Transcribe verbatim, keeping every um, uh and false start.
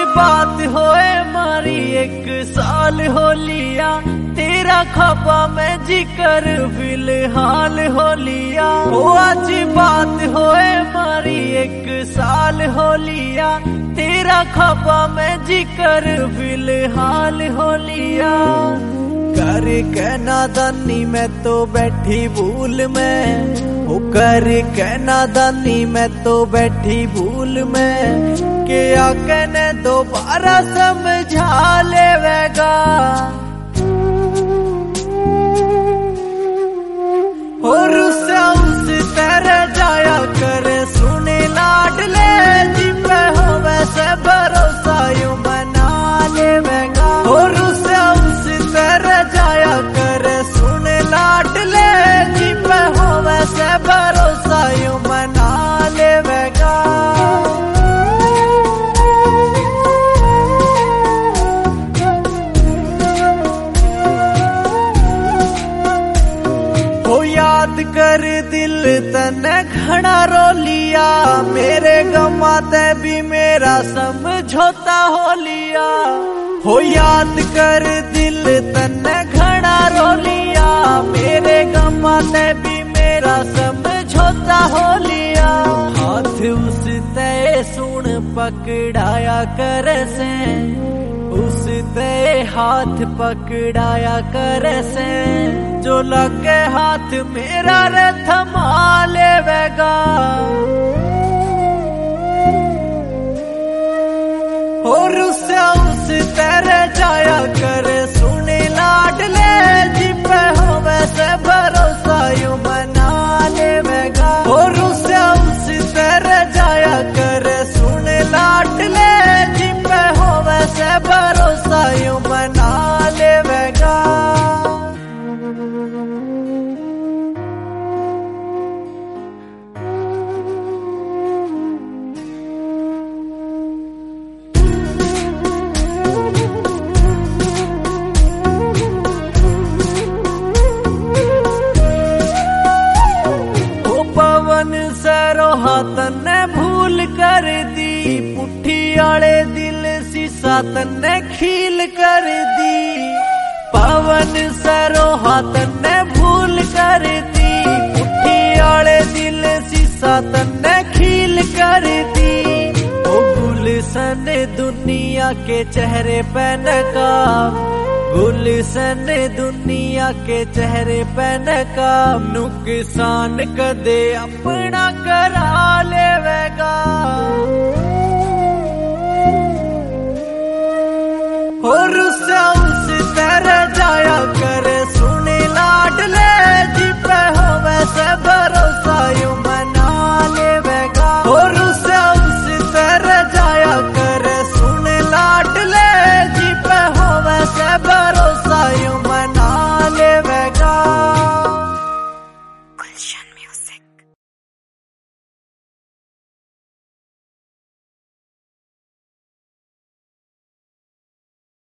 बात होए मारी एक साल हो लिया, तेरा खपा में जिक्र फिलहाल हो लिया। ओ आज बात होए मारी एक साल हो लिया, तेरा खपा में जिक्र फिलहाल हो लिया। कर के नादानी में तो बैठी भूल में, ओ कर के नादानी में तो बैठी भूल में, के आके ने दोबारा समझा लेवेगा। और उससे उस तरह जाया करे सुने लाडले, जिपे हो वैसे भरोसा यूं बना लेवेगा। और उससे उस तरह जाया करे सुने लाडले, जिपे हो वैसे भरोसा यूं बना लेवेगा। याद कर दिल तने घना रो लिया, मेरे गमाते भी मेरा समझौता हो लिया। हो याद कर दिल तने घना रो लिया, मेरे गमाते भी मेरा समझौता हो लिया। हाथ उस तय सुन पकड़ाया कर से, उस तय हाथ पकड़ाया कर से, जो लगे हाथ मेरा रे थमा लेवेगा। और उससे उस तरह जाया कर सुने लाडले, जिपे हो वैसे भरोसा यूं बना लेवेगा। और उससे उस तरह जाया कर सुने लाडले, जिपे हो वैसे भरोसा यूं बना लेवेगा। तन्ने भूल कर दी, पुट्ठी आले दिल सीसा तन्ने खील कर दी। पवन सरोहा तन्ने भूल कर दी, पुट्ठी आले दिल सीसा तन्ने खील कर दी। ओ गुलशन दुनिया के चेहरे पे नकाब, गुलशन दुनिया के चेहरे पे नकाब, नुकसान कदे अपना करा लेवेगा। और उससे उस तरह जाया करे